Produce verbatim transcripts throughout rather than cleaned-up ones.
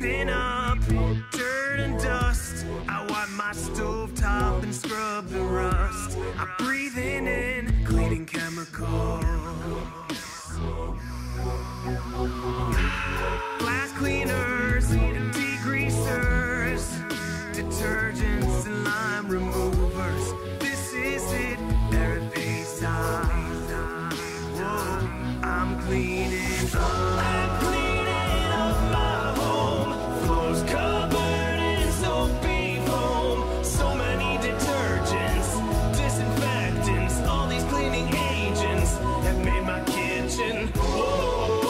sweeping up dirt and dust. I wipe my stove top and scrub the rust. I'm breathing in cleaning chemicals. Glass cleaners and degreasers, detergents and lime removers. This is it, therapy size. Whoa, I'm cleaning up. I'm cleaning up my home. Floors covered in soapy foam. So many detergents, disinfectants, all these cleaning agents have made my kitchen. Whoa.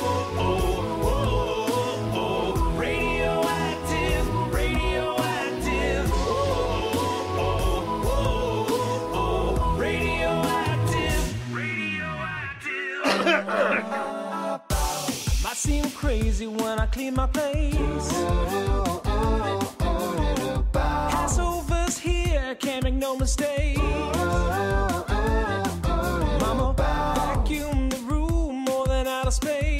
Might seem crazy when I clean my place. Passovers here, can't make no mistake. Mama vacuum the room more than out of space.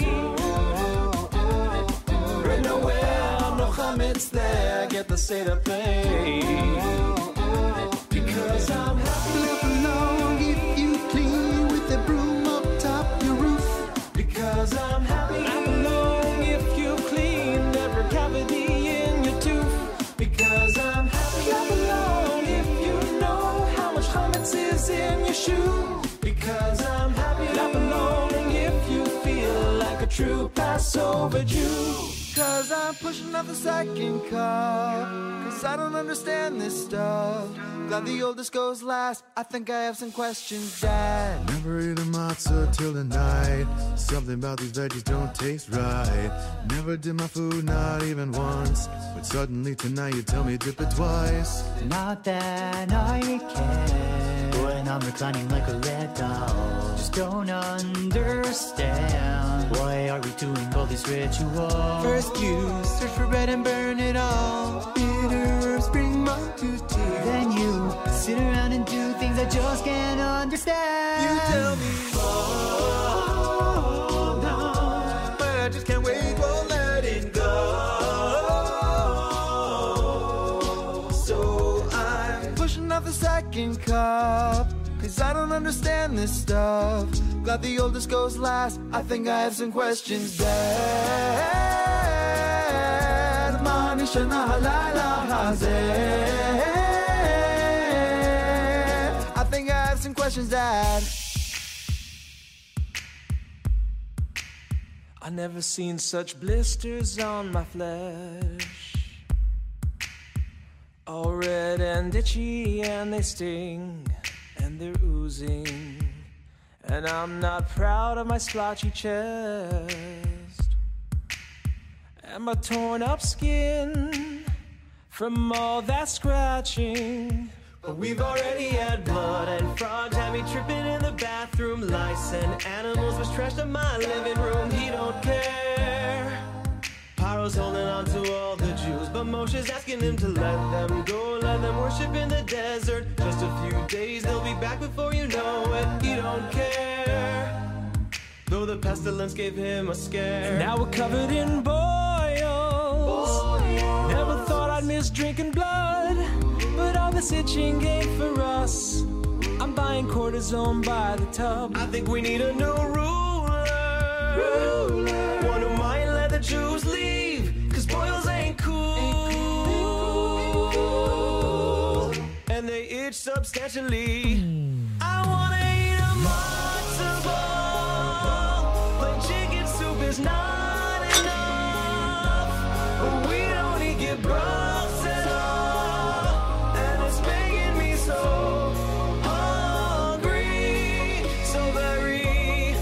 Right nowhere, no chametz there, get the Seder play. Because I'm happy. Live along if you clean with the broom up top your roof. Because I'm happy. Laugh along if you clean every cavity in your tooth. Because I'm happy. Laugh along if you know how much chametz is in your shoe. Because I'm happy. Laugh along if you feel like a true Passover Jew. Cause I'm pushing off the second cup. Cause I don't understand this stuff. Glad the oldest goes last. I think I have some questions, Dad. Never eat a matzah till the night. Something about these veggies don't taste right. Never did my food, not even once. But suddenly tonight you tell me dip it twice. Not that I care when I'm reclining like a red doll. Just don't understand. Why are we doing all these rituals? First you search for bread and burn it all. Bitter herbs bring my to tears. Then you sit around and do things I just can't understand. You tell me, oh no, but I just can't wait, won't let it go. So I'm pushing off the second cup. Cause I don't understand this stuff. Glad the oldest goes last. I think I have some questions, Dad. Ma nishana halayla hazeh. I think I have some questions, Dad. I never seen such blisters on my flesh. All red and itchy and they sting. And they're oozing, and I'm not proud of my splotchy chest and my torn up skin from all that scratching. But we've already had blood and frogs had me tripping in the bathroom. Lice and animals was trashed in my living room. He don't care. Paro's holding on to all the Jews, but Moshe's asking him to let them go. Let them worship in the desert. Just a few days, they'll be back before you know it. He don't care, though the pestilence gave him a scare. Now we're covered in boils. boils. Never thought I'd miss drinking blood, but all this itching ain't for us. I'm buying cortisone by the tub. I think we need a new ruler, ruler. One who might let the Jews leave, cause boils ain't cool, ain't cool. And they itch substantially. I wanna eat a matzo ball. Plain chicken soup is not enough, but we don't eat get broths at all. And it's making me so hungry, so very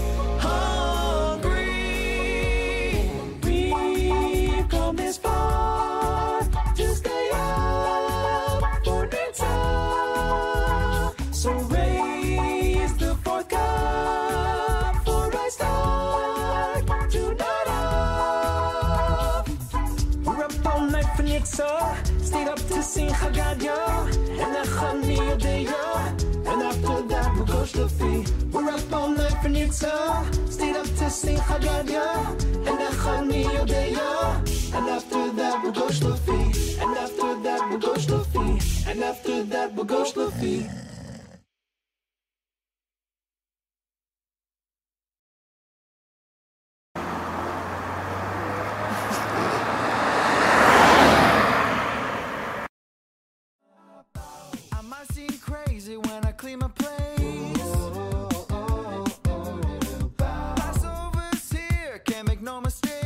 hungry. We've come this far to stay up for mitzvah. So raise the fourth cup for I start tonight up. We're up all night for mitzvah, stayed up to sing Chagadia and Nachan Miyodaya, and after that we'll go shlufi. We're up all night for mitzvah, stayed up to sing Chagadia and Nachan Miyodaya. And after that we'll go schluffy. And after that we'll go schluffy. And after that we'll go schluffy. I might seem crazy when I clean my place. Passovers here, can't make no mistake.